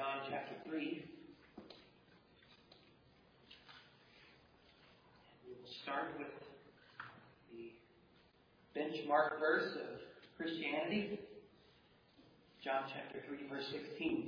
John chapter 3. We will start with the benchmark verse of Christianity, John chapter 3, verse 16.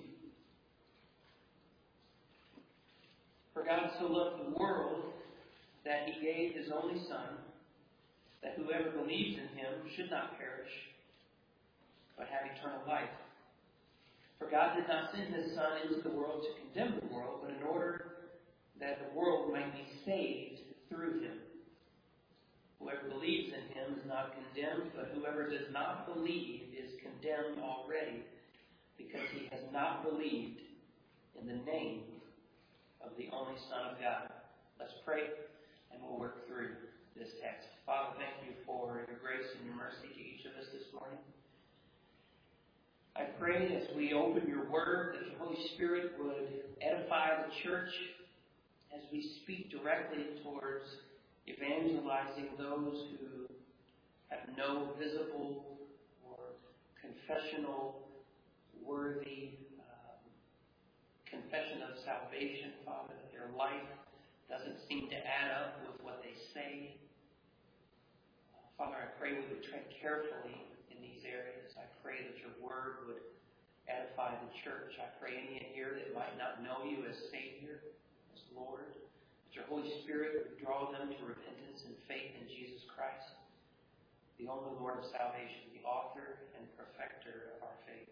For God so loved the world that He gave His only Son, that whoever believes in Him should not perish, but have eternal life. For God did not send His Son into the world to condemn the world, but in order that the world might be saved through Him. Whoever believes in Him is not condemned, but whoever does not believe is condemned already, because he has not believed in the name of the only Son of God. Let's pray, and we'll work through this text. Father, thank you for your grace and your mercy to each of us this morning. I pray as we open your word that the Holy Spirit would edify the church as we speak directly towards evangelizing those who have no visible or confessional worthy confession of salvation, Father, that their life doesn't seem to add up with what they say. Father, I pray we would tread carefully in these areas. I pray that your word would edify the church. I pray any in here that might not know you as Savior, as Lord, that your Holy Spirit would draw them to repentance and faith in Jesus Christ, the only Lord of salvation, the author and perfecter of our faith.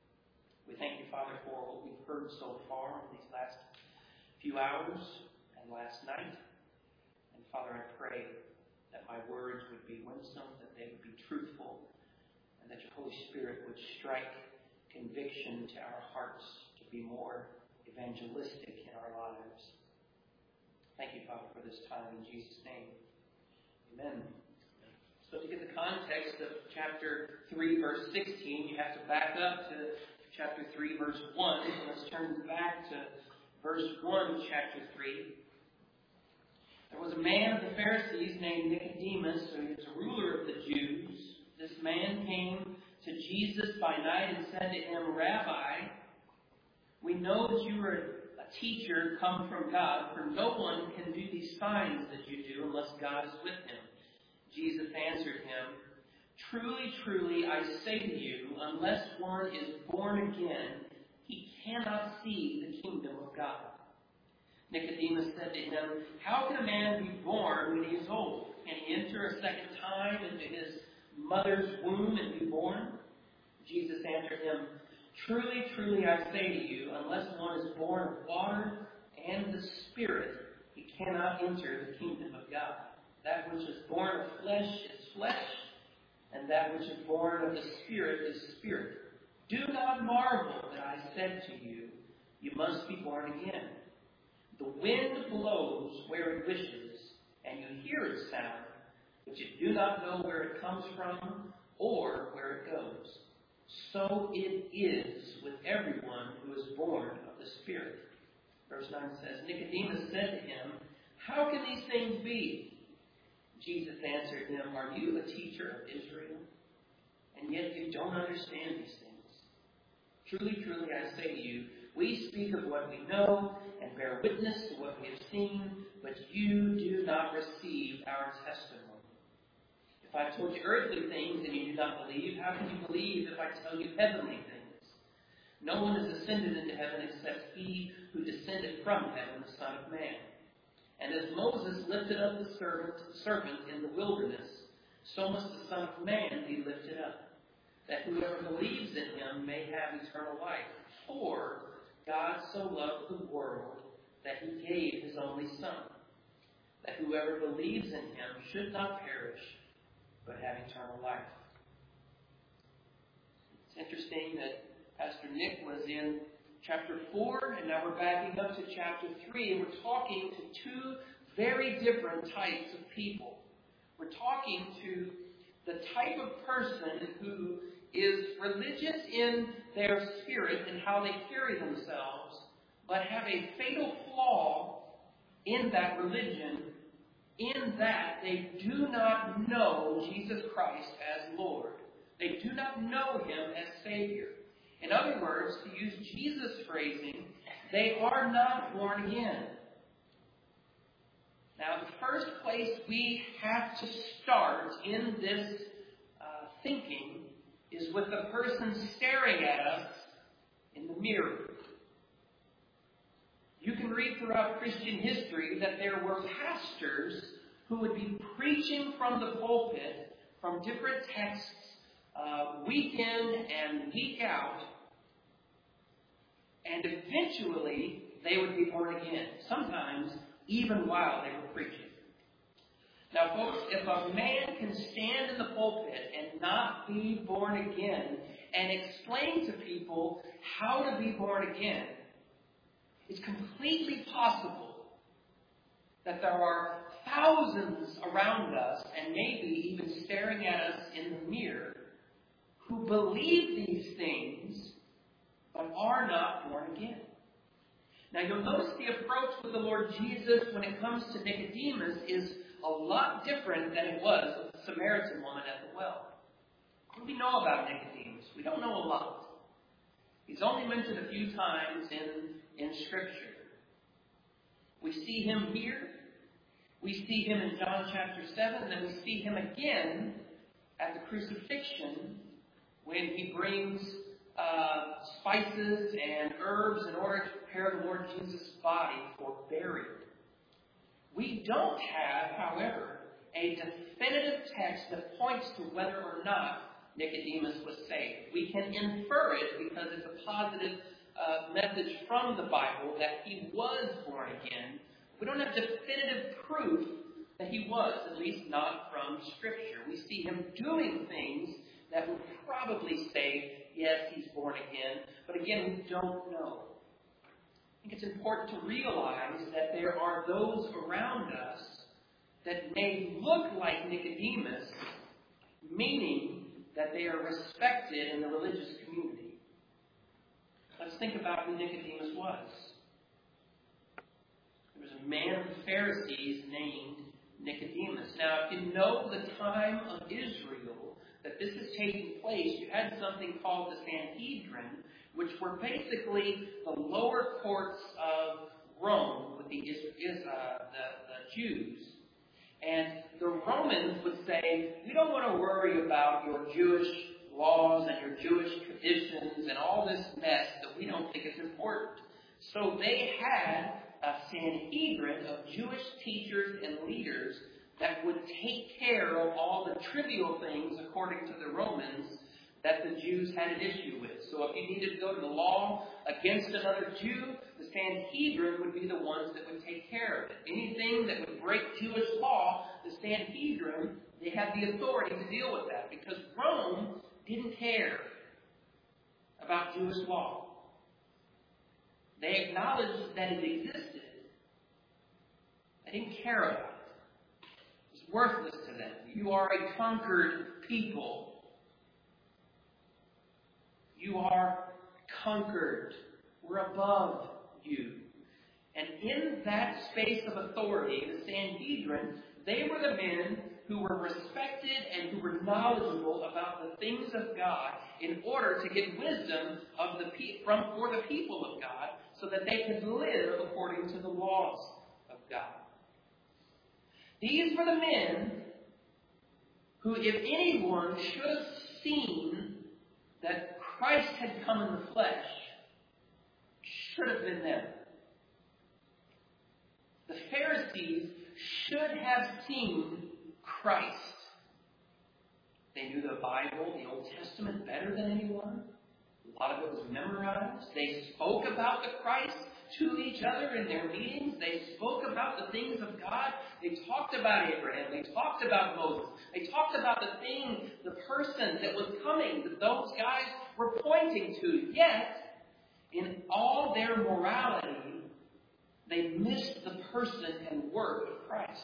We thank you, Father, for what we've heard so far in these last few hours and last night. And Father, I pray that my words would be winsome, that they would be truthful, and that your Holy Spirit would strike conviction to our hearts to be more evangelistic in our lives. Thank you, Father, for this time. In Jesus' name, amen. So to get the context of chapter 3, verse 16, you have to back up to chapter 3, verse 1. So let's turn back to verse 1, chapter 3. There was a man of the Pharisees named Nicodemus, who was a ruler of the Jews. This man came to Jesus by night and said to him, Rabbi, we know that you are a teacher come from God, for no one can do these signs that you do unless God is with him. Jesus answered him, Truly, truly, I say to you, unless one is born again, he cannot see the kingdom of God. Nicodemus said to him, How can a man be born when he is old? Can he enter a second time into his mother's womb and be born? Jesus answered him, Truly, truly, I say to you, unless one is born of water and the Spirit, he cannot enter the kingdom of God. That which is born of flesh is flesh, and that which is born of the Spirit is spirit. Do not marvel that I said to you, you must be born again. The wind blows where it wishes, and you hear its sound, but you do not know where it comes from or where it goes. So it is with everyone who is born of the Spirit. Verse 9 says, Nicodemus said to him, How can these things be? Jesus answered him, Are you a teacher of Israel? And yet you don't understand these things. Truly, truly, I say to you, we speak of what we know and bear witness to what we have seen, but you do not receive our testimony. If I told you earthly things and you do not believe, how can you believe if I tell you heavenly things? No one has ascended into heaven except he who descended from heaven, the Son of Man. And as Moses lifted up the serpent in the wilderness, so must the Son of Man be lifted up, that whoever believes in him may have eternal life. For God so loved the world that he gave his only Son, that whoever believes in him should not perish, but have eternal life. It's interesting that Pastor Nick was in chapter 4, and now we're backing up to chapter 3, and we're talking to two very different types of people. We're talking to the type of person who is religious in their spirit and how they carry themselves, but have a fatal flaw in that religion, in that they do not know Jesus Christ as Lord. They do not know him as Savior. In other words, to use Jesus' phrase, paraphrasing, they are not born again. Now, the first place we have to start in this thinking is with the person staring at us in the mirror. You can read throughout Christian history that there were pastors who would be preaching from the pulpit from different texts week in and week out, and eventually they would be born again, sometimes even while they were preaching. Now, folks, if a man can stand in the pulpit and not be born again and explain to people how to be born again, it's completely possible that there are thousands around us, and maybe even staring at us in the mirror, who believe these things but are not born again. Now, you'll notice the approach with the Lord Jesus when it comes to Nicodemus is a lot different than it was with the Samaritan woman at the well. What do we know about Nicodemus? We don't know a lot. He's only mentioned a few times in Scripture. We see him here. We see him in John chapter 7. And then we see him again at the crucifixion when he brings spices and herbs in order to prepare the Lord Jesus' body for burial. We don't have, however, a definitive text that points to whether or not Nicodemus was saved. We can infer it because it's a positive message from the Bible that he was born again. We don't have definitive proof that he was, at least not from Scripture. We see him doing things that would probably say, yes, he's born again. But again, we don't know. I think it's important to realize that there are those around us that may look like Nicodemus, meaning that they are respected in the religious community. Let's think about who Nicodemus was. There was a man of the Pharisees named Nicodemus. Now, if you know the time of Israel that this is taking place, you had something called the Sanhedrin, which were basically the lower courts of Rome with the Jews. And the Romans would say, we don't want to worry about your Jewish laws and your Jewish traditions and all this mess that we don't think is important. So they had a Sanhedrin of Jewish teachers and leaders that would take care of all the trivial things, according to the Romans, that the Jews had an issue with. So if you needed to go to the law against another Jew, the Sanhedrin would be the ones that would take care of it. Anything that would break Jewish law, the Sanhedrin, they had the authority to deal with that, because Rome didn't care about Jewish law. They acknowledged that it existed. They didn't care about it. It was worthless to them. You are a conquered people. You are conquered. We're above you. And in that space of authority, the Sanhedrin, they were the men who were respected and who were knowledgeable about the things of God in order to get wisdom for the people of God so that they could live according to the laws of God. These were the men who, if anyone should have seen that Christ had come in the flesh, should have been them. The Pharisees should have seen Christ. They knew the Bible, the Old Testament, better than anyone. A lot of it was memorized. They spoke about the Christ to each other in their meetings. They spoke about the things of God. They talked about Abraham. They talked about Moses. They talked about the person that was coming, that those guys were pointing to. Yet, in all their morality, they missed the person and work of Christ.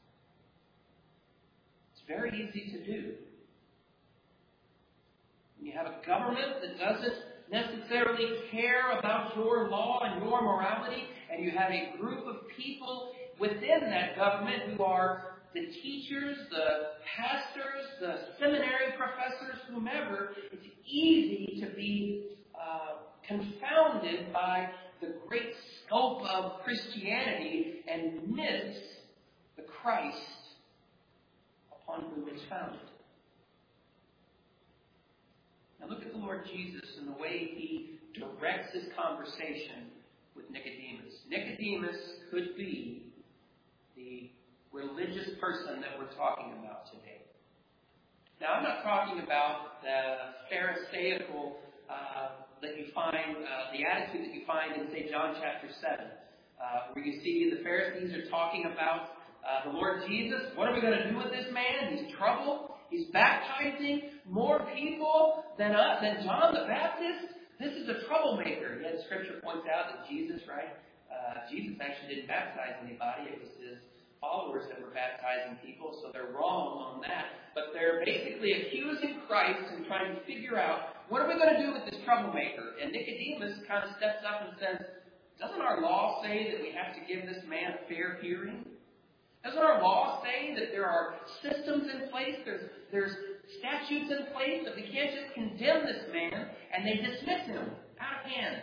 It's very easy to do. When you have a government that doesn't necessarily care about your law and your morality, and you have a group of people within that government who are the teachers, the pastors, the seminary professors, whomever, it's easy to be confounded by the great scope of Christianity and miss the Christ upon whom it's founded. Now look at the Lord Jesus and the way he directs his conversation with Nicodemus. Nicodemus could be the religious person that we're talking about today. Now, I'm not talking about the Pharisaical that you find, the attitude that you find in, say, John chapter 7, where you see the Pharisees are talking about the Lord Jesus. What are we going to do with this man? He's trouble. He's baptizing more people than John the Baptist. This is a troublemaker. Yet Scripture points out that Jesus, Jesus actually didn't baptize anybody. It was his followers that were baptizing people, so they're wrong on that. But they're basically accusing Christ and trying to figure out, what are we going to do with this troublemaker? And Nicodemus kind of steps up and says, doesn't our law say that we have to give this man a fair hearing? Doesn't our law say that there are systems in place, there's statutes in place, that we can't just condemn this man and they dismiss him out of hand?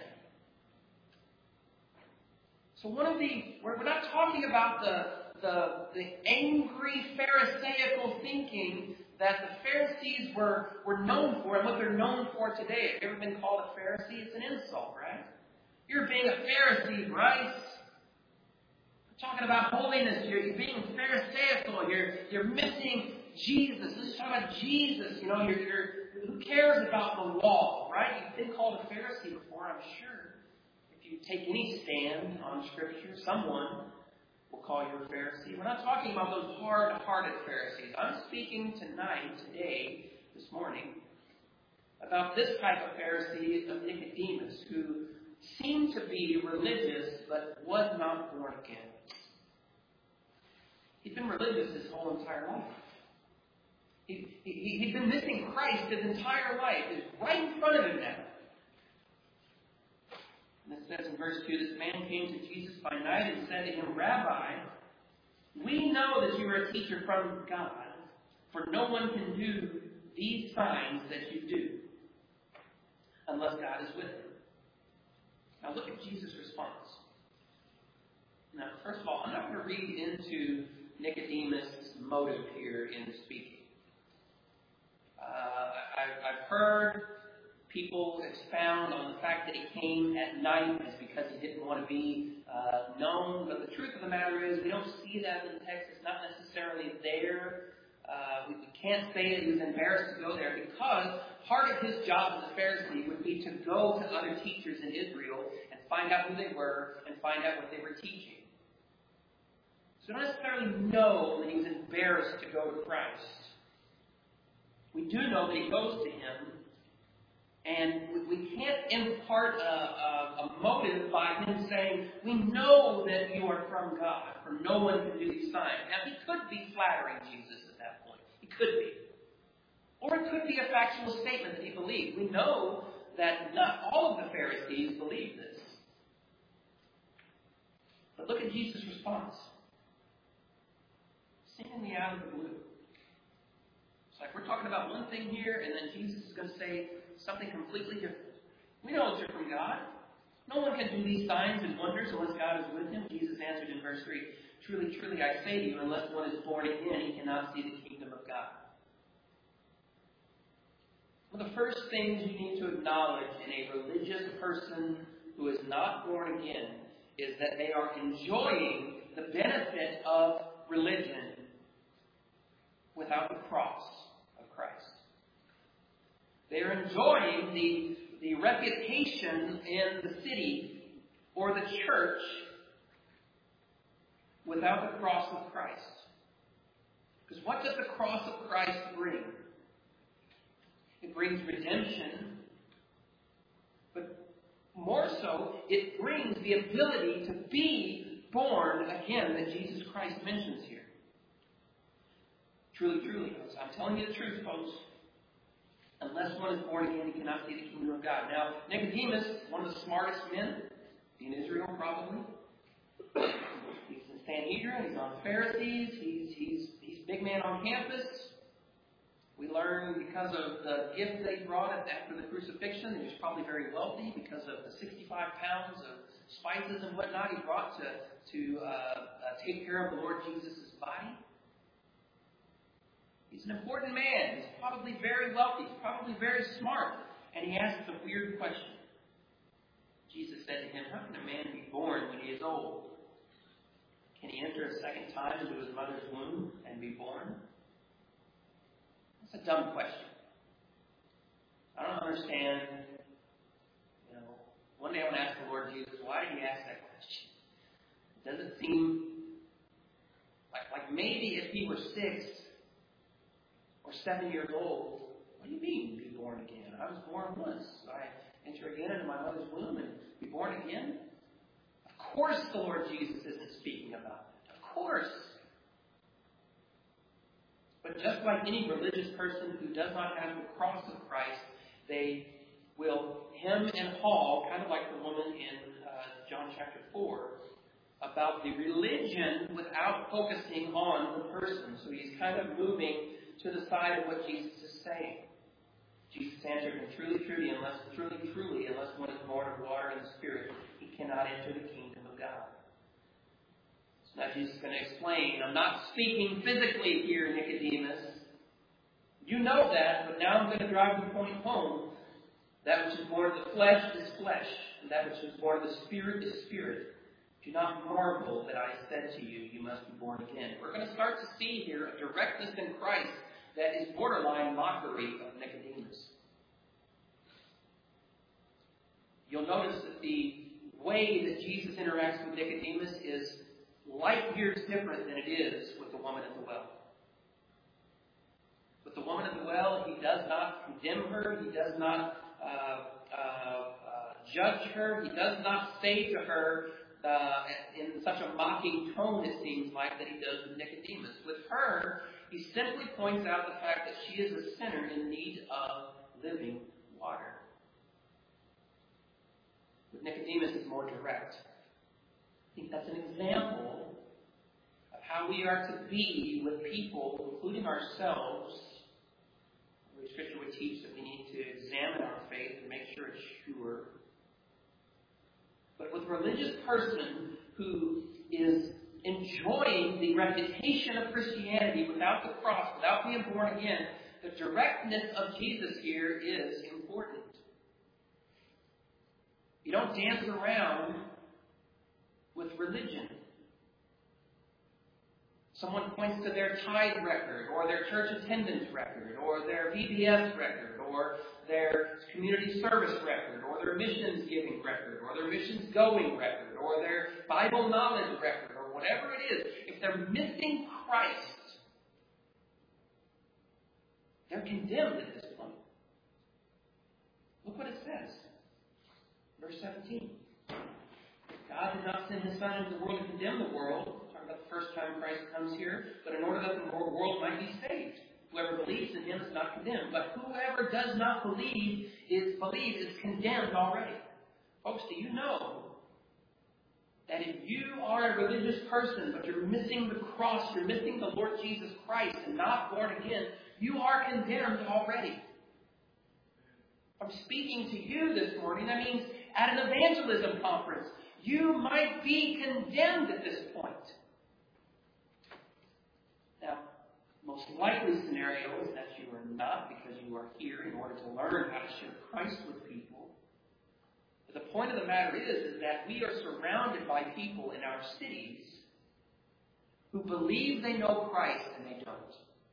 So we're not talking about the angry Pharisaical thinking that the Pharisees were known for and what they're known for today. Have you ever been called a Pharisee? It's an insult, right? You're being a Pharisee, right? We're talking about holiness here. You're being Pharisaical. You're missing Jesus. Let's talk about Jesus. You know, who cares about the law, right? You've been called a Pharisee before, I'm sure. If you take any stand on Scripture, someone will call you a Pharisee. We're not talking about those hard-hearted Pharisees. I'm speaking today, this morning, about this type of Pharisee of Nicodemus, who seemed to be religious but was not born again. He'd been religious his whole entire life. He'd been missing Christ his entire life. It's right in front of him now. And it says in verse 2, this man came to Jesus by night and said to him, Rabbi, we know that you are a teacher from God, for no one can do these signs that you do unless God is with him. Now look at Jesus' response. Now, first of all, I'm not going to read into Nicodemus' motive here in speaking. I've heard people expound on the fact that he came at night is because he didn't want to be known. But the truth of the matter is, we don't see that in the text. It's not necessarily there. We can't say that he was embarrassed to go there, because part of his job as a Pharisee would be to go to other teachers in Israel and find out who they were and find out what they were teaching. So we don't necessarily know that he was embarrassed to go to Christ. We do know that he goes to him, and we can't impart a motive by him saying, we know that you are from God, for no one can do these signs. Now, he could be flattering Jesus at that point. He could be. Or it could be a factual statement that he believed. We know that not all of the Pharisees believed this. But look at Jesus' response. Seemingly out of the blue. It's like we're talking about one thing here, and then Jesus is going to say something completely different. We know that you're from God. No one can do these signs and wonders unless God is with him. Jesus answered in verse 3, Truly, truly, I say to you, unless one is born again, he cannot see the kingdom of God. One of the first things you need to acknowledge in a religious person who is not born again is that they are enjoying the benefit of religion without the cross of Christ. They are enjoying the reputation in the city or the church without the cross of Christ. Because what does the cross of Christ bring? It brings redemption, but more so, it brings the ability to be born again that Jesus Christ mentions here. Truly, truly, I'm telling you the truth, folks. Unless one is born again, he cannot see the kingdom of God. Now, Nicodemus, one of the smartest men in Israel, probably. He's in Sanhedrin. He's on Pharisees. He's big man on campus. We learn because of the gift they brought after the crucifixion. He was probably very wealthy because of the 65 pounds of spices and whatnot he brought to take care of the Lord Jesus' body. He's an important man. He's probably very wealthy. He's probably very smart. And he asks a weird question. Jesus said to him, how can a man be born when he is old? Can he enter a second time into his mother's womb and be born? That's a dumb question. I don't understand. One day I want to ask the Lord Jesus, why did he ask that question? Does it seem like maybe if he were 6 or 7 years old, what do you mean be born again? I was born once. I enter again into my mother's womb and be born again? Of course the Lord Jesus isn't speaking about it. Of course. But just like any religious person who does not have the cross of Christ, they will hem and haw, kind of like the woman in John chapter 4, about the religion without focusing on the person. So he's kind of moving to the side of what Jesus is saying. Jesus answered him, truly, unless one is born of water and the Spirit, he cannot enter the kingdom of God. So now Jesus is going to explain, I'm not speaking physically here, Nicodemus. You know that, but now I'm going to drive the point home. That which is born of the flesh is flesh, and that which is born of the Spirit is spirit. Do not marvel that I said to you, you must be born again. We're going to start to see here a directness in Christ that is borderline mockery of Nicodemus. You'll notice that the way that Jesus interacts with Nicodemus is light years different than it is with the woman at the well. With the woman at the well, he does not condemn her. He does not judge her. He does not say to her in such a mocking tone, it seems like, that he does with Nicodemus. With her, he simply points out the fact that she is a sinner in need of living water. With Nicodemus, it's more direct. I think that's an example of how we are to be with people, including ourselves. The Scripture would teach that we need to examine our faith and make sure it's sure. But with a religious person who is enjoying the reputation of Christianity without the cross, without being born again, the directness of Jesus here is important. You don't dance around with religion. Someone points to their tithe record, or their church attendance record, or their VBS record, or their community service record, or their missions giving record, or their missions going record, or their Bible knowledge record, or whatever it is. If they're missing Christ, they're condemned at this point. Look what it says. Verse 17. God did not send his Son into the world to condemn the world. Talking about the first time Christ comes here. But in order that the world might be saved. Whoever believes in him is not condemned. But whoever does not believe is condemned already. Folks, do you know that if you are a religious person, but you're missing the cross, you're missing the Lord Jesus Christ and not born again, you are condemned already? I'm speaking to you this morning. That means at an evangelism conference, you might be condemned at this point. Now, most likely scenario is that you are not, because you are here in order to learn how to share Christ with people. But the point of the matter is that we are surrounded by people in our cities who believe they know Christ and they don't.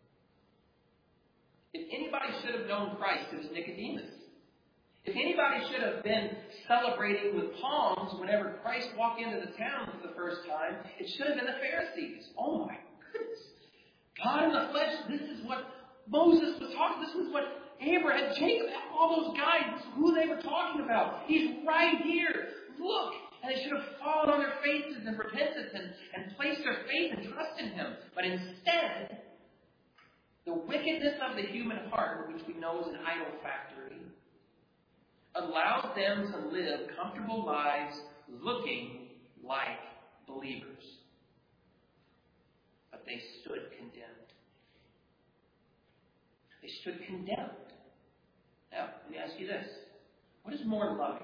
If anybody should have known Christ, it was Nicodemus. If anybody should have been celebrating with palms whenever Christ walked into the town for the first time, it should have been the Pharisees. Oh my goodness. God in the flesh, this is what Moses was talking, this is what Abraham, Jacob, all those guys, this is who they were talking about. He's right here. Look. And they should have fallen on their faces and repented and placed their faith and trust in him. But instead, the wickedness of the human heart, which we know is an idol factory, allows them to live comfortable lives looking like believers. But they stood condemned. They They stood condemned. Now, let me ask you this. What is more loving?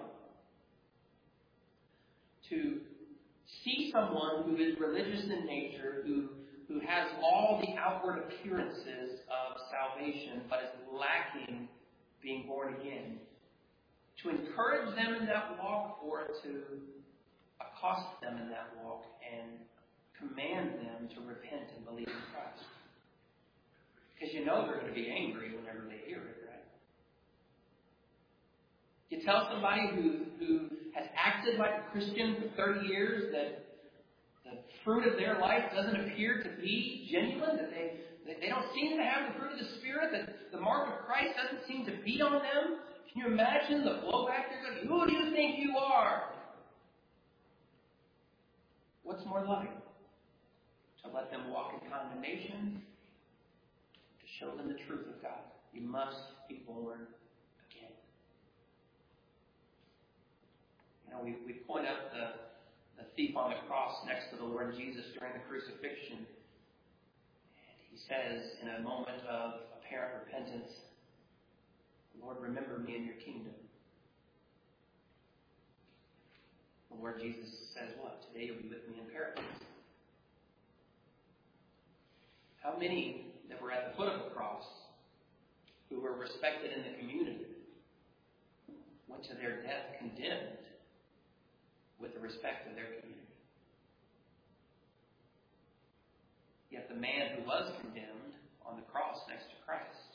To see someone who is religious in nature, who has all the outward appearances of salvation, but is lacking being born again. To encourage them in that walk, or to accost them in that walk and command them to repent and believe in Christ. Because you know they're going to be angry whenever they hear it, right? You tell somebody who has acted like a Christian for 30 years that the fruit of their life doesn't appear to be genuine, that they don't seem to have the fruit of the Spirit, that the mark of Christ doesn't seem to be on them. Can you imagine the blowback they're going to? Who do you think you are? What's more loving? To let them walk in condemnation, to show them the truth of God. You must be born again. You know, we point out the thief on the cross next to the Lord Jesus during the crucifixion. And he says, in a moment of apparent repentance, Lord, remember me in your kingdom. The Lord Jesus says what? Today you'll be with me in paradise. How many that were at the foot of the cross, who were respected in the community, went to their death condemned with the respect of their community? Yet the man who was condemned on the cross next to Christ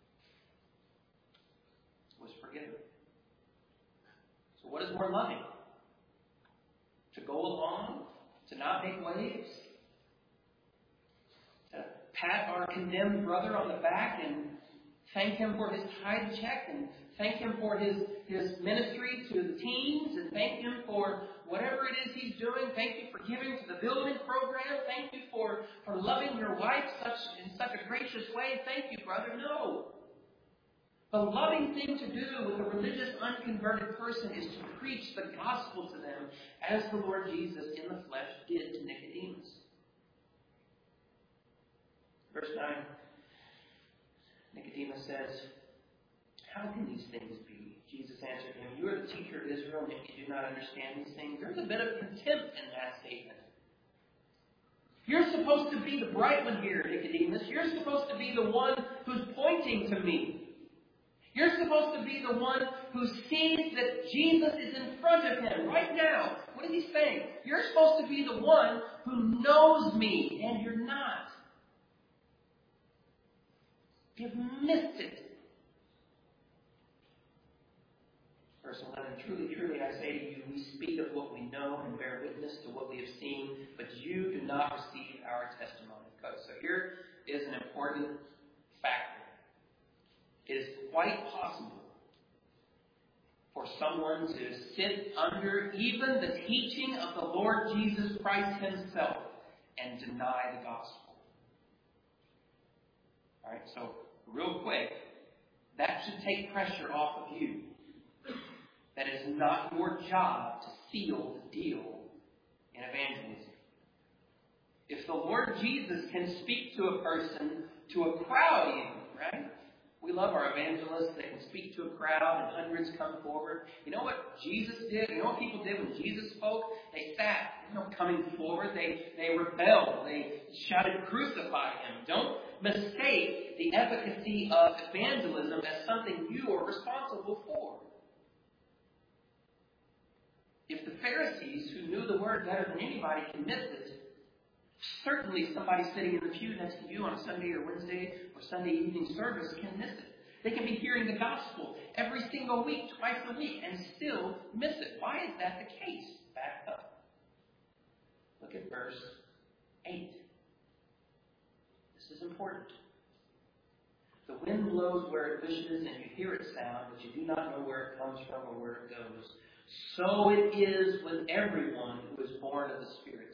was forgiven. So what is more loving? To go along, to not make waves, to pat our condemned brother on the back and thank him for his tithe check, and thank him for his ministry to the teens, and thank him for whatever it is he's doing. Thank you for giving to the building program. Thank you for loving your wife in such a gracious way. Thank you, brother. No. The loving thing to do with a religious, unconverted person is to preach the gospel to them as the Lord Jesus in the flesh did to Nicodemus. Verse 9, Nicodemus says, "How can these things be?" Jesus answered him, "You are the teacher of Israel, and yet you do not understand these things." There's a bit of contempt in that statement. You're supposed to be the bright one here, Nicodemus. You're supposed to be the one who's pointing to me. You're supposed to be the one who sees that Jesus is in front of him right now. What is he saying? You're supposed to be the one who knows me, and you're not. You've missed it. Verse 11, "Truly, truly, I say to you, we speak of what we know and bear witness to what we have seen, but you do not receive our testimony." So here is an important factor. It is quite possible for someone to sit under even the teaching of the Lord Jesus Christ himself and deny the gospel. All right, so real quick, that should take pressure off of you. That is not your job to seal the deal in evangelism. If the Lord Jesus can speak to a person, to a crowd even, right? We love our evangelists that can speak to a crowd and hundreds come forward. You know what Jesus did? You know what people did when Jesus spoke? They sat. Coming forward. They rebelled. They shouted, "Crucify him." Don't mistake the efficacy of evangelism as something you are responsible for. If the Pharisees, who knew the word better than anybody, can miss it, certainly somebody sitting in the pew next to you on a Sunday or Wednesday or Sunday evening service can miss it. They can be hearing the gospel every single week, twice a week, and still miss it. Why is that the case? Back up. Look at verse 8. This is important. "The wind blows where it wishes, and you hear its sound, but you do not know where it comes from or where it goes. So it is with everyone who is born of the Spirit."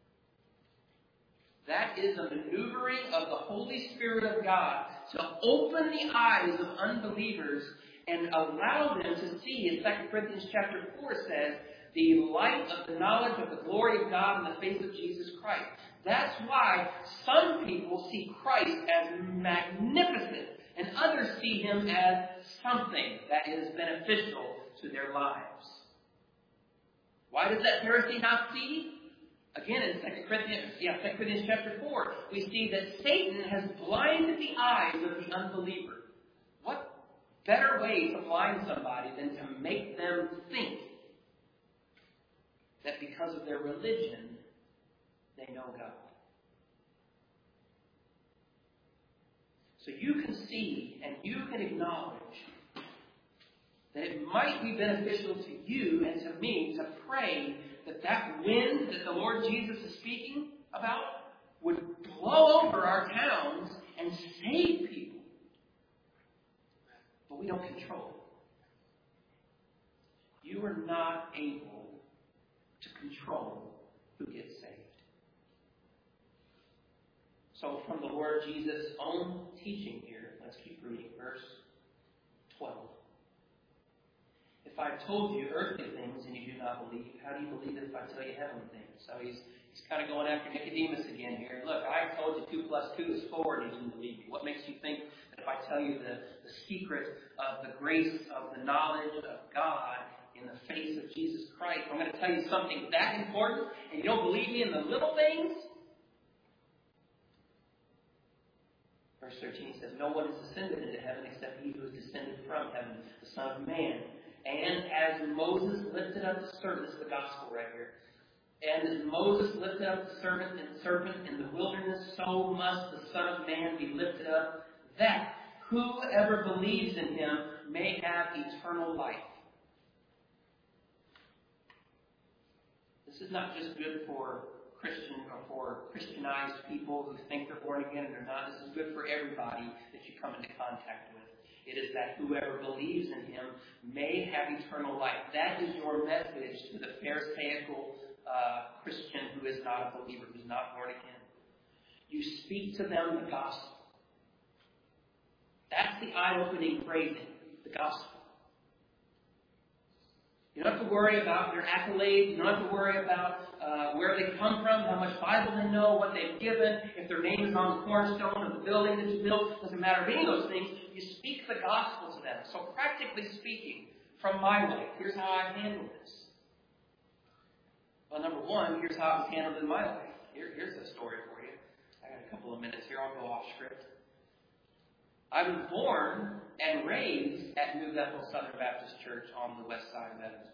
That is a maneuvering of the Holy Spirit of God to open the eyes of unbelievers and allow them to see, as 2 Corinthians chapter 4 says, the light of the knowledge of the glory of God in the face of Jesus Christ. That's why some people see Christ as magnificent And others see him as something that is beneficial to their lives. Why does that Pharisee not see? Again, in 2 Corinthians chapter 4, we see that Satan has blinded the eyes of the unbeliever. What better way to blind somebody than to make them think that because of their religion, they know God? So you can see and you can acknowledge that it might be beneficial to you and to me to pray that wind that the Lord Jesus is speaking about would blow over our towns and save people. But we don't control it. You are not able to control who gets saved. So from the Lord Jesus' own teaching here, let's keep reading verse 12. If I've told you earthly things and you do not believe, how do you believe it if I tell you heavenly things? So he's kind of going after Nicodemus again here. Look, I told you 2 + 2 is 4 and you didn't believe me. What makes you think that if I tell you the secret of the grace of the knowledge of God in the face of Jesus Christ, I'm going to tell you something that important and you don't believe me in the little things? Verse 13 says, no one has ascended into heaven except he who is descended from heaven, the Son of Man. And as Moses lifted up the serpent, this is the gospel right here. And as Moses lifted up the serpent in the wilderness, so must the Son of Man be lifted up, that whoever believes in him may have eternal life. This is not just good for Christian or for Christianized people who think they're born again and they're not. This is good for everybody that you come into contact with. It is that whoever believes in him may have eternal life. That is your message to the Pharisaical Christian who is not a believer, who is not born again. You speak to them the gospel. That's the eye-opening phrasing, the gospel. You don't have to worry about their accolades. You don't have to worry about where they come from, how much Bible they know, what they've given, if their name is on the cornerstone of the building that you built. It doesn't matter any of those things. You speak the gospel to them. So practically speaking, from my life, here's how I handle this. Well, number one, here's how it was handled in my life. Here's the story for you. I got a couple of minutes here. I'll go off script. I was born and raised at New Bethel Southern Baptist Church on the west side of Evansville.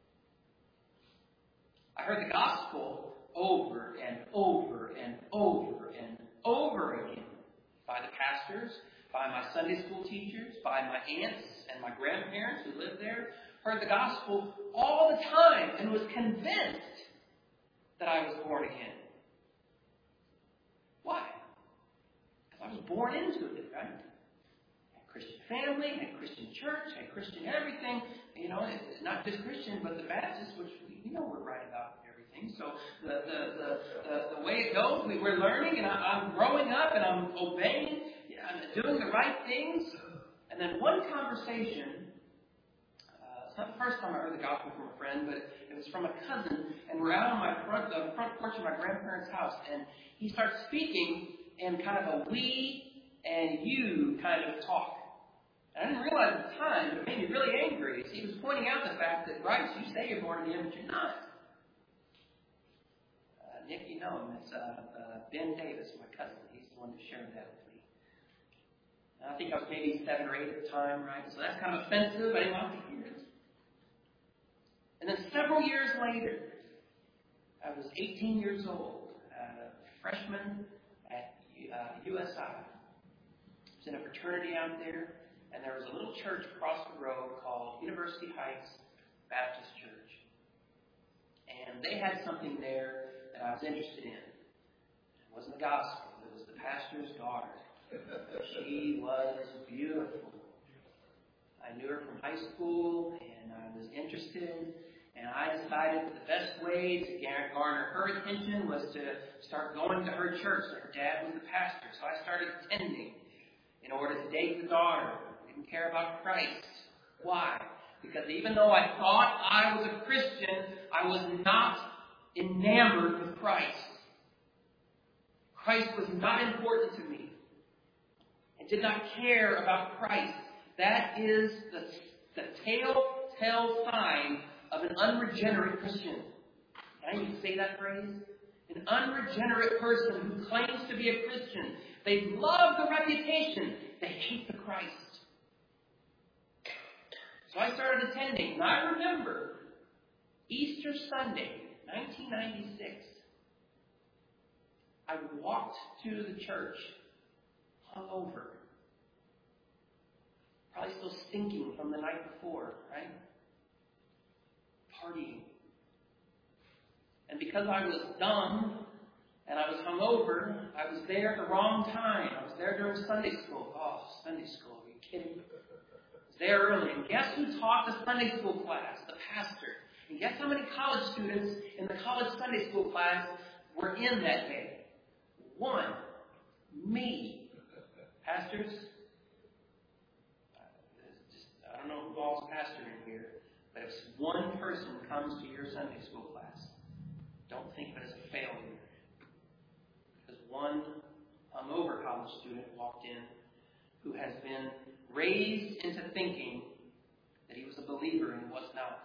I heard the gospel over and over and over and over again by the pastors, by my Sunday school teachers, by my aunts and my grandparents who lived there. Heard the gospel all the time and was convinced that I was born again. Why? Because I was born into it, right? Christian family, had Christian church, had Christian everything. You know, it's not just Christian, but the Baptist, which we know we're right about everything. So the way it goes, we're learning, and I'm growing up, and I'm obeying, I'm doing the right things. And then one conversation, it's not the first time I heard the gospel from a friend, but it was from a cousin, and we're out on the front porch of my grandparents' house, and he starts speaking in kind of a we and you kind of talk. I didn't realize at the time, but it made me really angry. He was pointing out the fact that, Bryce, you say you're born again, but you're not. Nick, you know him. It's Ben Davis, my cousin. He's the one that shared that with me. And I think I was maybe 7 or 8 at the time, right? So that's kind of offensive. I didn't want to hear it. And then several years later, I was 18 years old, freshman at USI. I was in a fraternity out there. And there was a little church across the road called University Heights Baptist Church. And they had something there that I was interested in. It wasn't the gospel. It was the pastor's daughter. She was beautiful. I knew her from high school, and I was interested. And I decided that the best way to garner her attention was to start going to her church. Her dad was the pastor. So I started attending in order to date the daughter. Didn't care about Christ. Why? Because even though I thought I was a Christian, I was not enamored with Christ. Christ was not important to me. And did not care about Christ. That is the telltale sign of an unregenerate Christian. Can I even say that phrase? An unregenerate person who claims to be a Christian. They love the reputation. They hate the Christ. So I started attending. And I remember Easter Sunday, 1996. I walked to the church hungover. Probably still stinking from the night before, right? Partying. And because I was dumb and I was hungover, I was there at the wrong time. I was there during Sunday school. Oh, Sunday school, are you kidding me? I was there early. And guess who taught the Sunday school class? The pastor. And guess how many college students in the college Sunday school class were in that day? One. Me. Pastors? I don't know who all's pastor in here, but if one person comes to your Sunday school class, don't think of it as a failure. Because one hungover college student walked in who has been raised into thinking that he was a believer and was not.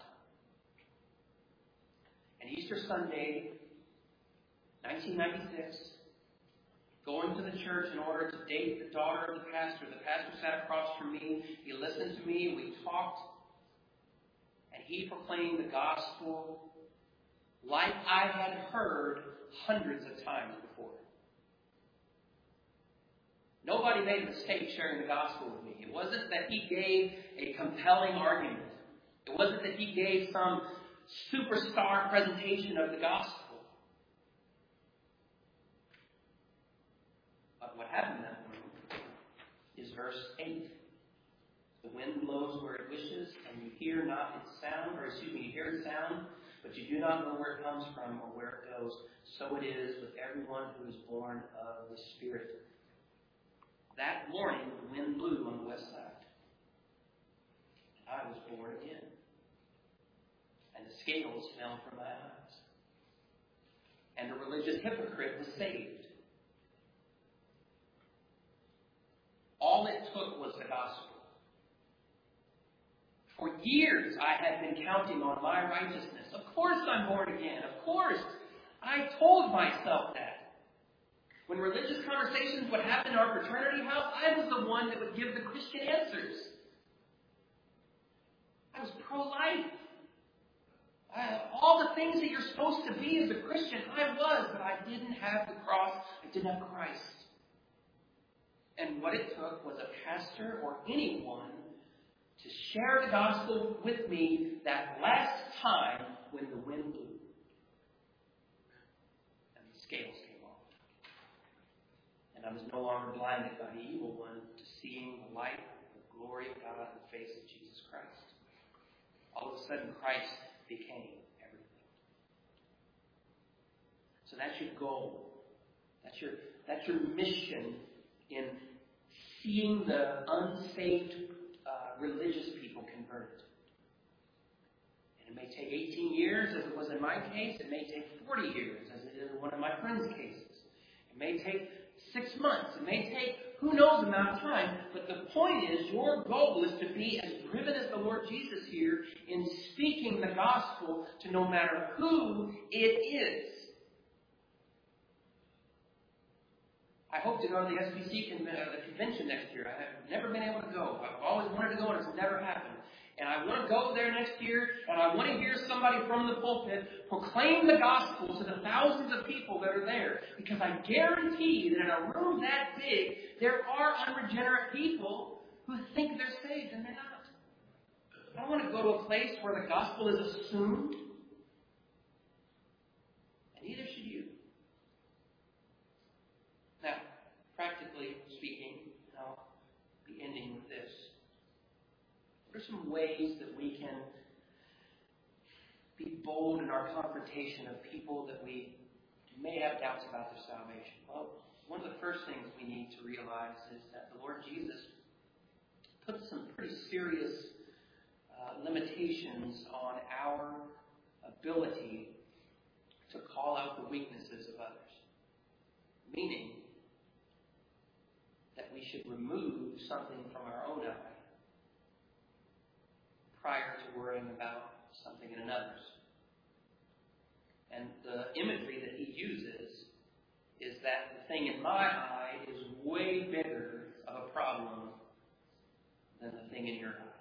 And Easter Sunday, 1996, going to the church in order to date the daughter of the pastor. The pastor sat across from me. He listened to me. We talked. And he proclaimed the gospel like I had heard hundreds of times before. Nobody made a mistake sharing the gospel with me. It wasn't that he gave a compelling argument. It wasn't that he gave some superstar presentation of the gospel. But what happened that morning is verse 8. The wind blows where it wishes, and you hear not its sound, you hear its sound, but you do not know where it comes from or where it goes. So it is with everyone who is born of the Spirit. That morning, the wind blew on the west side. I was born again. And the scales fell from my eyes. And the religious hypocrite was saved. All it took was the gospel. For years, I had been counting on my righteousness. Of course I'm born again. Of course. I told myself that. When religious conversations would happen in our fraternity house, I was the one that would give the Christian answers. I was pro-life. All the things that you're supposed to be as a Christian, I was, but I didn't have the cross. I didn't have Christ. And what it took was a pastor or anyone to share the gospel with me that last time when the wind blew. And the scales came off. And I was no longer blinded by the evil one to seeing the light of the glory of God in the face of Jesus Christ. All of a sudden, Christ became everything. So that's your goal. That's your mission in seeing the unsaved religious people converted. And it may take 18 years, as it was in my case. It may take 40 years, as it is in one of my friends' cases. It may take 6 months. It may take who knows amount of time. But the point is, your goal is to be as driven as the Lord Jesus here in speaking the gospel to no matter who it is. I hope to go to the SBC convention next year. I have never been able to go. I've always wanted to go, and it's never happened. And I want to go there next year, and I want to hear somebody from the pulpit proclaim the gospel to the thousands of people that are there. Because I guarantee that in a room that big, there are unregenerate people who think they're saved, and they're not. I don't want to go to a place where the gospel is assumed. And neither should you. Now, practically speaking, I'll be ending with this. What are some ways that we can be bold in our confrontation of people that we may have doubts about their salvation? Well, one of the first things we need to realize is that the Lord Jesus put some pretty serious limitations on our ability to call out the weaknesses of others. Meaning that we should remove something from our own eye prior to worrying about something in another's. And the imagery that he uses is that the thing in my eye is way bigger of a problem than the thing in your eye.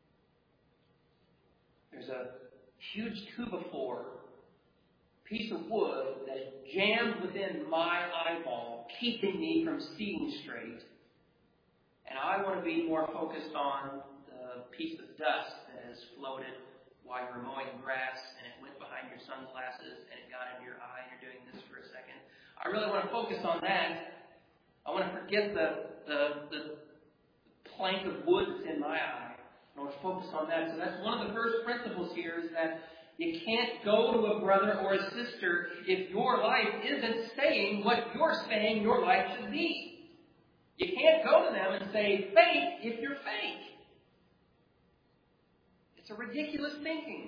There's a huge 2x4 piece of wood that is jammed within my eyeball, keeping me from seeing straight. And I want to be more focused on the piece of dust that has floated while you were mowing grass and it went behind your sunglasses and it got into your eye and you're doing this for a second. I really want to focus on that. I want to forget the plank of wood that's in my eye. I want to focus on that. So that's one of the first principles here, is that you can't go to a brother or a sister if your life isn't saying what you're saying your life should be. You can't go to them and say faith if you're fake. It's a ridiculous thinking.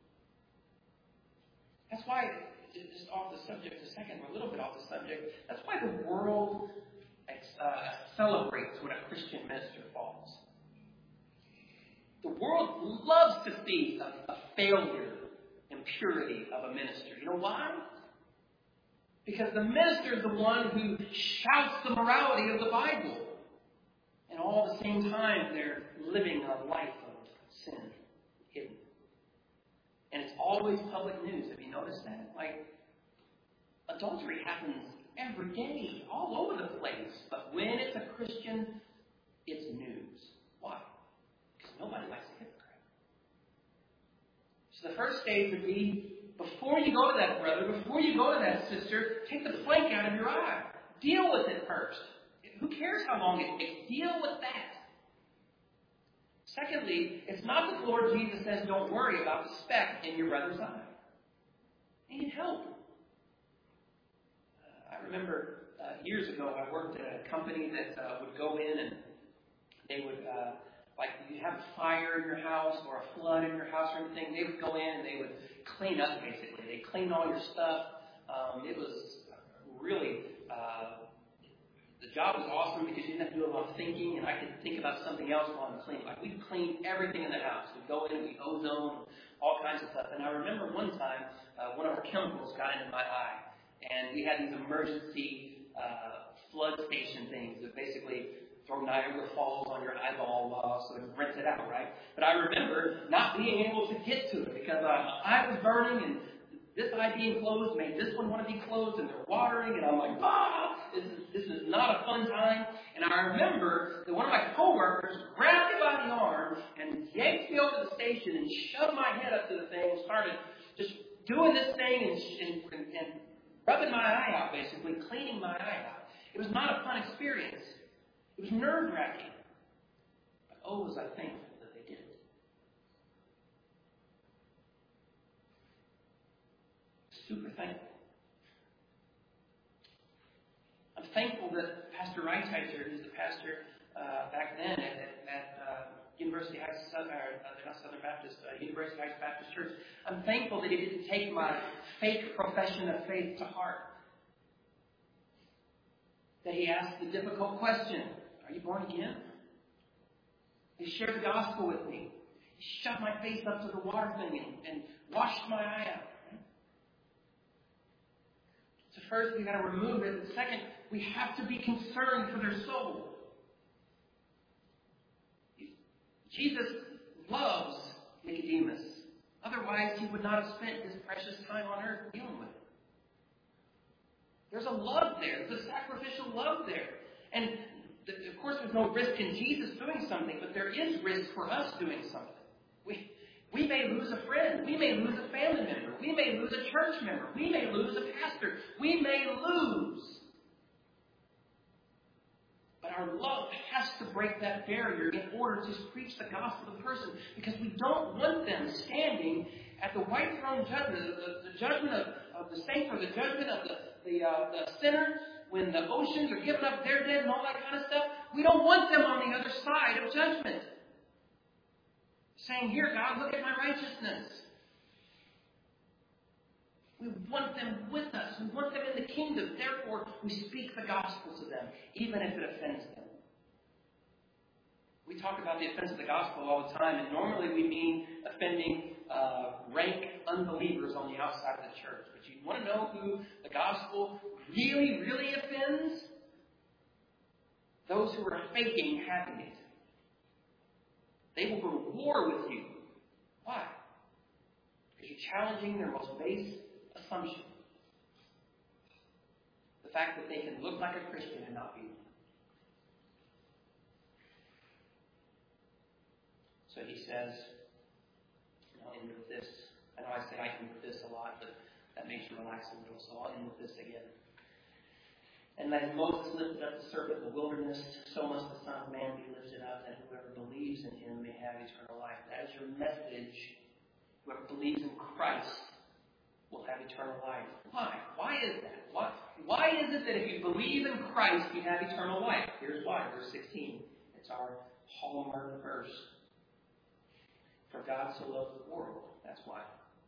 That's why, just off the subject a second, or a little bit off the subject, that's why the world celebrates when a Christian minister falls. The world loves to see a failure and purity of a minister. You know why? Because the minister is the one who shouts the morality of the Bible. And all at the same time, they're living a life of sin, hidden. And it's always public news. Have you noticed that? Like, adultery happens every day, all over the place. But when it's a Christian, it's news. Why? Because nobody likes a hypocrite. So the first stage would be, before you go to that brother, before you go to that sister, take the plank out of your eye. Deal with it first. Who cares how long it takes? Deal with that. Secondly, it's not that the Lord Jesus says don't worry about the speck in your brother's eye. You need help. I remember years ago I worked at a company that would go in and they would, like you have a fire in your house or a flood in your house or anything, they would go in and they would clean up basically. They clean all your stuff. It was really... the job was awesome because you didn't have to do a lot of thinking, and I could think about something else while I'm cleaning. Like, we'd clean everything in the house. We'd go in, we'd ozone, all kinds of stuff. And I remember one time, one of our chemicals got into my eye, and we had these emergency flood station things that basically throw Niagara Falls on your eyeball so it rinse it out, right? But I remember not being able to get to it because my eye was burning, and this eye being closed made this one want to be closed, and they're watering, and I'm like, this is not a fun time. And I remember that one of my coworkers grabbed me by the arm and yanked me over to the station and shoved my head up to the thing and started just doing this thing and rubbing my eye out, basically, cleaning my eye out. It was not a fun experience. It was nerve-wracking. But oh, was I thankful that they did it. Super thankful. I'm thankful that Pastor Reitzer, who's the pastor back then at University Heights, not Southern Baptist, University Heights Baptist Church, I'm thankful that he didn't take my fake profession of faith to heart. That he asked the difficult question, are you born again? He shared the gospel with me. He shoved my face up to the water thing and washed my eye out. So first, we've got to remove it. And second, we have to be concerned for their soul. Jesus loves Nicodemus. Otherwise, he would not have spent his precious time on earth dealing with it. There's a love there. There's a sacrificial love there. And, of course, there's no risk in Jesus doing something, but there is risk for us doing something. We may lose a friend. We may lose a family member. We may lose a church member. We may lose a pastor. We may lose. But our love has to break that barrier in order to preach the gospel to the person, because we don't want them standing at the white throne judgment, the judgment of the saints, or the judgment of the sinner, when the oceans are giving up their dead and all that kind of stuff. We don't want them on the other side of judgment, saying, here, God, look at my righteousness. We want them with us. We want them in the kingdom. Therefore, we speak the gospel to them, even if it offends them. We talk about the offense of the gospel all the time, and normally we mean offending rank unbelievers on the outside of the church. But you want to know who the gospel really, really offends? Those who are faking having it. They will go to war with you. Why? Because you're challenging their most base assumption. The fact that they can look like a Christian and not be one. So he says, I'll end with this. I know I say I end with this a lot, but that makes you relax a little, so I'll end with this again. And as Moses lifted up the serpent in the wilderness, so must the Son of Man be lifted up, that whoever believes in him may have eternal life. That is your message. Whoever believes in Christ will have eternal life. Why? Why is that? Why is it that if you believe in Christ, you have eternal life? Here's why. Verse 16. It's our hallmark verse. For God so loved the world. That's why.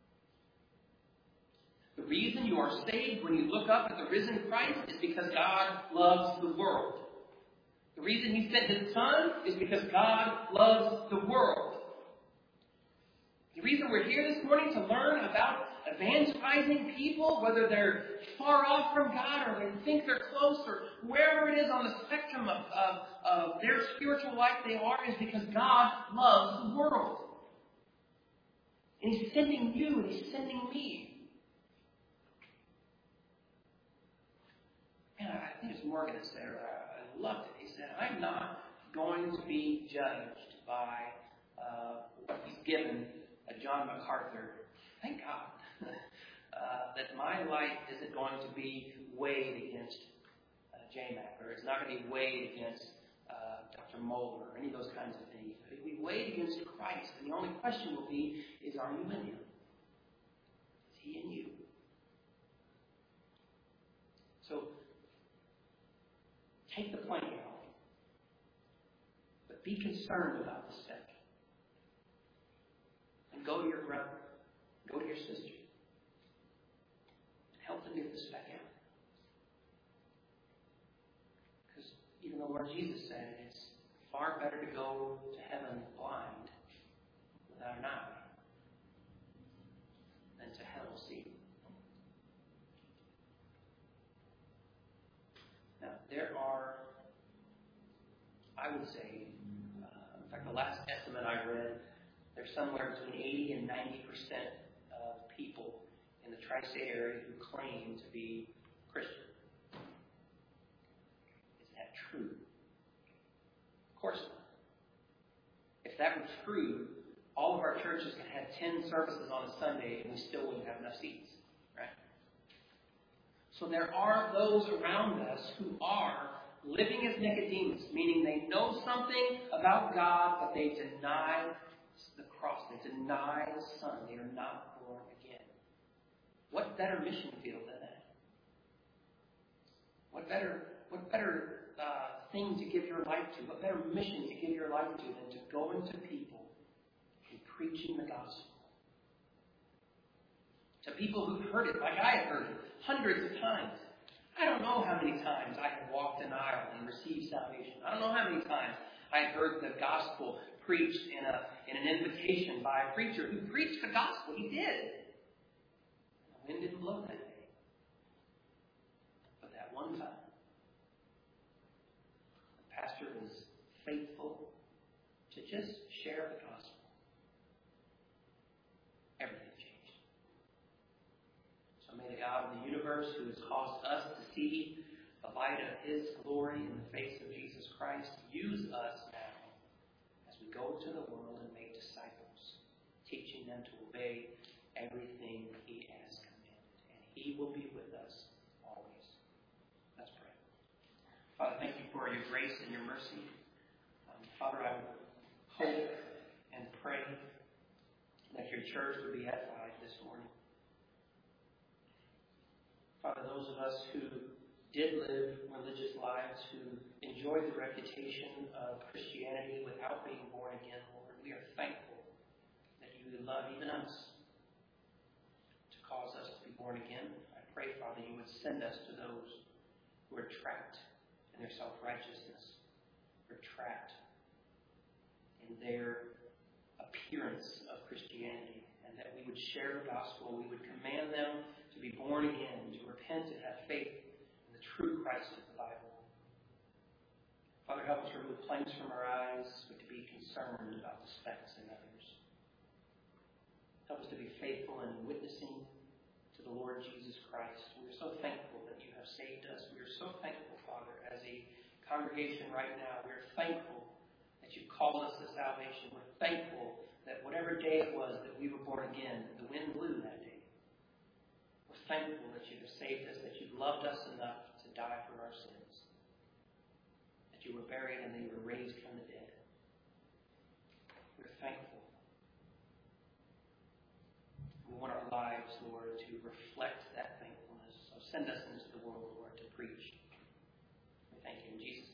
The reason you are saved when you look up at the risen Christ is because God loves the world. The reason He sent His Son is because God loves the world. The reason we're here this morning to learn about evangelizing people, whether they're far off from God or they think they're close or wherever it is on the spectrum of their spiritual life they are, is because God loves the world. And He's sending you and He's sending me. And I think it's Morgan that said, I loved it. He said, I'm not going to be judged by what he's given John MacArthur. Thank God that my life isn't going to be weighed against JMAC, or it's not going to be weighed against Dr. Moeller, or any of those kinds of things. But it'll be weighed against Christ. And the only question will be, are you in Him? Is He in you? So, take the plank out. But be concerned about the step. And go to your brother. Go to your sister. And help them get the speck out. Because even the Lord Jesus said, it's far better to go to heaven blind without an eye than to hell seeing. Now, there are, I would say, in fact, the last estimate I read, there's somewhere between 80 and 90% of people in the tri-state area who claim to be Christian. Is that true? Of course not. If that were true, all of our churches could have 10 services on a Sunday and we still wouldn't have enough seats. Right? So there are those around us who are living as Nicodemus, meaning they know something about God, but they deny the cross. They deny the Son. They are not born again. What better mission field than that? What better thing to give your life to? What better mission to give your life to than to go into people and preaching the gospel? To people who've heard it, like I have heard it, hundreds of times. I don't know how many times I have walked an aisle and received salvation. I don't know how many times I have heard the gospel preached in an invitation by a preacher who preached the gospel. He did. The wind didn't blow that day. But that one time, the pastor was faithful to just share the gospel. Everything changed. So may the God of the universe, who has caused us to see the light of His glory in the face of Jesus Christ, use us now as we go to the world and make disciples, teaching them to obey everything He has commanded. And He will be with us always. Let's pray. Father, thank You for Your grace and Your mercy. Father, I would hope and pray that Your church would be edified this morning. Father, those of us who did live religious lives, who enjoyed the reputation of Christianity without being born again, Lord, we are thankful that You would love even us to cause us to be born again. I pray, Father, You would send us to those who are trapped in their self-righteousness, who are trapped their appearance of Christianity, and that we would share the gospel. We would command them to be born again, to repent and have faith in the true Christ of the Bible. Father, help us remove planks from our eyes, but to be concerned about the specks in others. Help us to be faithful in witnessing to the Lord Jesus Christ. We are so thankful that you have saved us. We are so thankful, Father, as a congregation right now. We are thankful that you called us to salvation. We're thankful that whatever day it was that we were born again, the wind blew that day. We're thankful that you have saved us, that you've loved us enough to die for our sins, that you were buried and that you were raised from the dead. We're thankful. We want our lives, Lord, to reflect that thankfulness. So send us into the world, Lord, to preach. We thank you in Jesus'